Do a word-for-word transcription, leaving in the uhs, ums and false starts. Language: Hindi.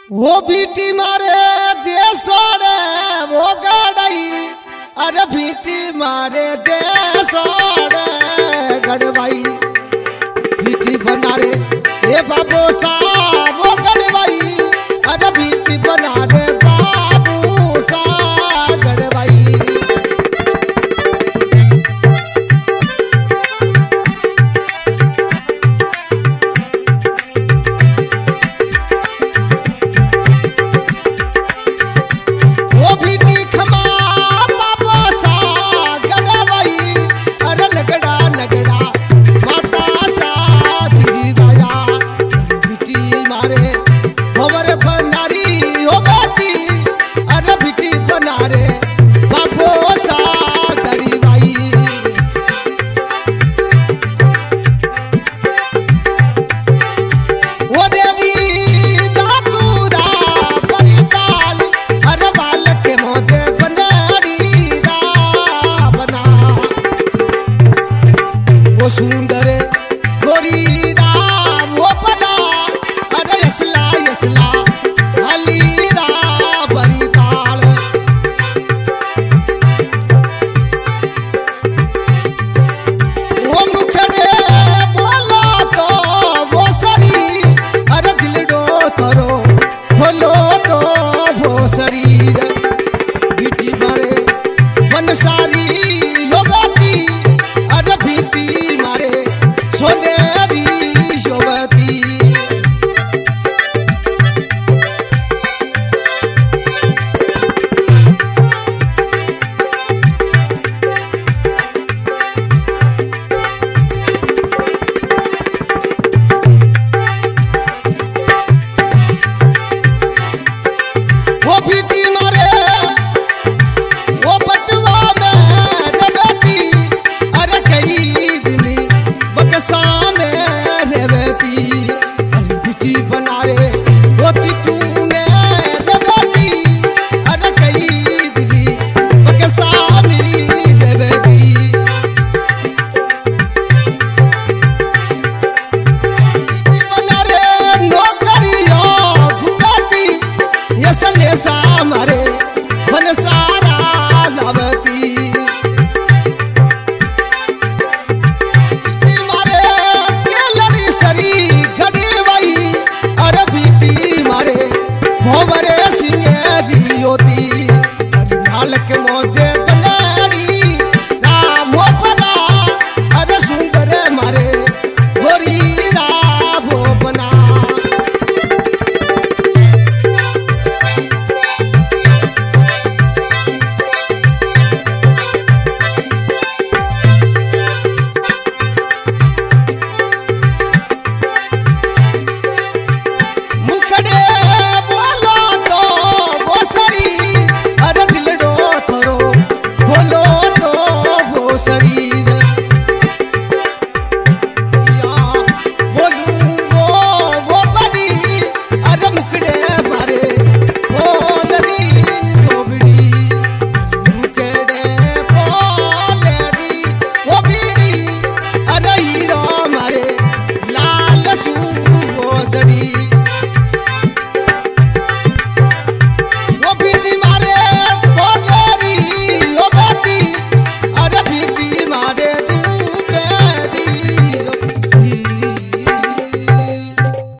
वो बीटी मारे जे सोड़े वो गड़ाई, अरे बीटी मारे जे सोड़े गड़वाई, बीटी बना रे ए बाबू सा वो गड़वाई, अरे बीटी बना रे बाबू सा गड़वाई। सुंदर गोरी राम वो पदा, अरे यसला यसला हली रा बरी ताल। वो मुखड़े बोला तो वो सरी, अरे दिल डो करो खोलो तो वो शरीर, बीटी मारे मन सारी योगती, अरे बीटी सोनेरी युवती। वो बीटी मारे वो पटवा में रगती, अरे कई दिनी सामे रेवती, अरे बीटी बना रे वो चिट्टू में रेवती, अरे कई दिली बके सामी रेवती। बीटी बना रे नौकरियों घुमाती, यसले सामरे बन सारा लावती। भोवरे सिंगेरी होती, अरे नाल के मोजे बनाड़ी राम हो पदा, अरे सुंदर मारे गोरी राम हो बना। लाल सू वो जड़ी